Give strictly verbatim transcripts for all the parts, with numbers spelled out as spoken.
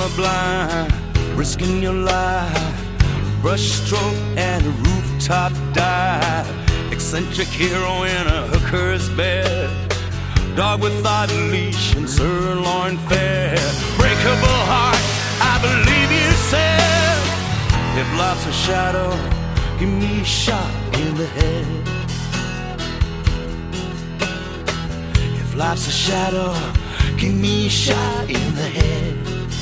Colorblind, risking your life, brushstroke and a rooftop dive, eccentric hero in a hooker's bed, dog without a leash and sirloin fare, breakable heart, I believe you said, if life's a shadow, give me a shot in the head. If life's a shadow, give me a shot in the head.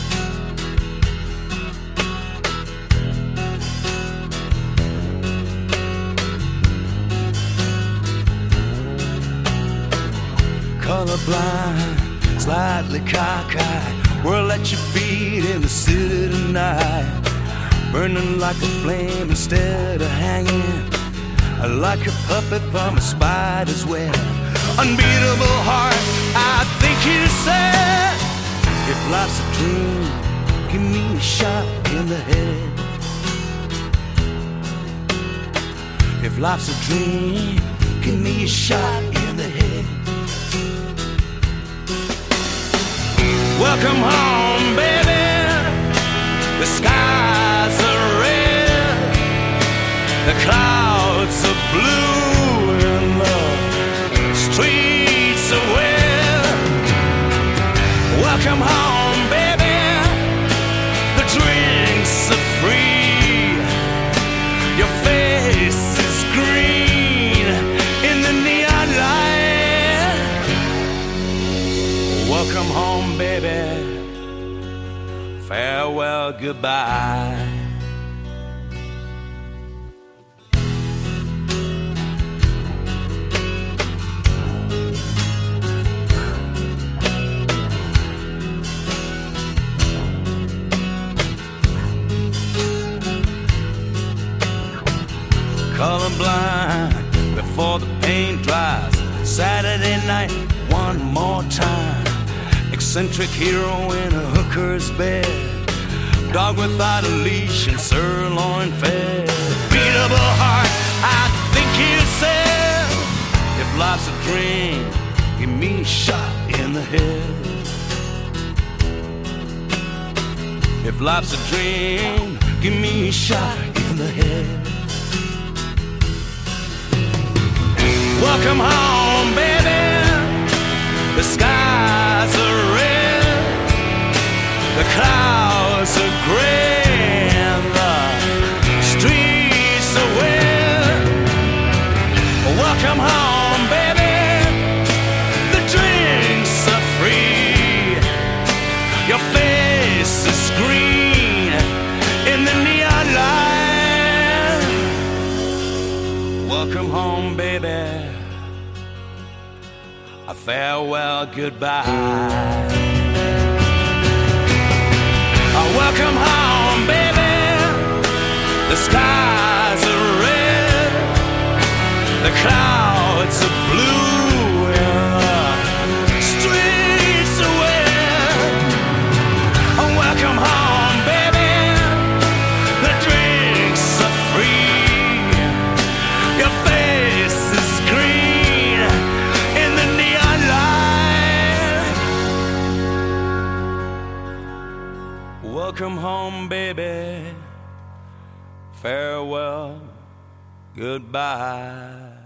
Colorblind, slightly cockeyed, whirl at your feet in the city tonight, burning like a flame instead of hanging, like a puppet from a spider's web. Unbeatable heart, I think you said, if life's a dream, give me a shot in the head. If life's a dream, give me a shot in the head. Welcome home, baby, the skies are red, the clouds are blue, and the streets are wet. Welcome home, baby, the drinks are free, your face is green in the neon light. Welcome home, baby, farewell, goodbye. Colorblind, before the paint dries, Saturday night, one more time, eccentric hero in a hooker's bed, dog without a leash and sirloin fed, beatable heart, I think you said, if life's a dream, give me a shot in the head. If life's a dream, give me a shot in the head. Welcome home, baby, the skies are red, the clouds are gray, and the streets are wet. Welcome home, baby, the drinks are free, your face is green in the neon light. Welcome home, baby, a farewell, goodbye. Welcome home, baby, the skies are red, the clouds are blue, and the streets are wet. Welcome home, baby, the drinks are free, your face is green in the neon light. Welcome home, baby, farewell, goodbye.